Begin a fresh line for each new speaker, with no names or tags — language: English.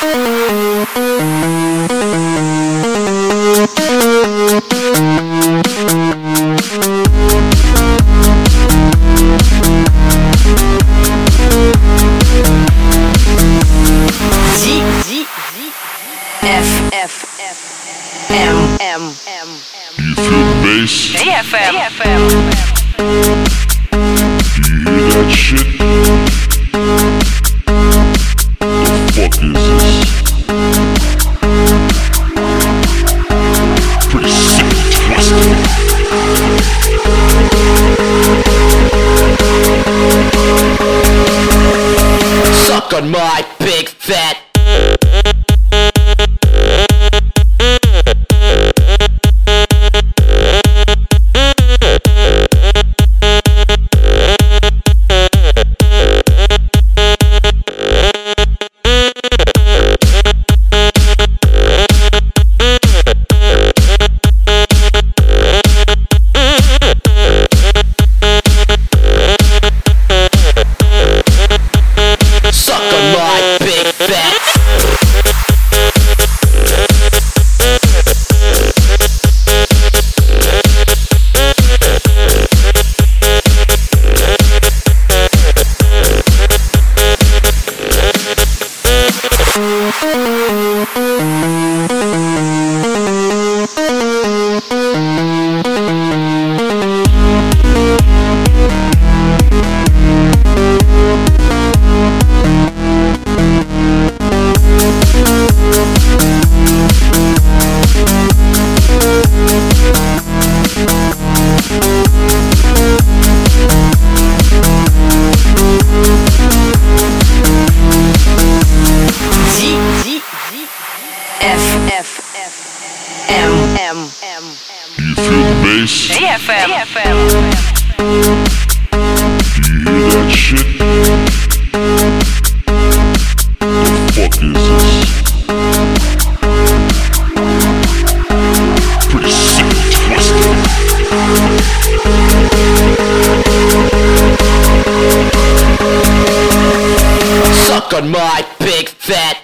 DFM.
You hear that shit? The fuck is this? Pretty sick and twisted.
Suck on my big fat.
You feel the bass?
DFM.
You hear that shit? The fuck is this? Pretty sick and twisted.
Suck on my big fat.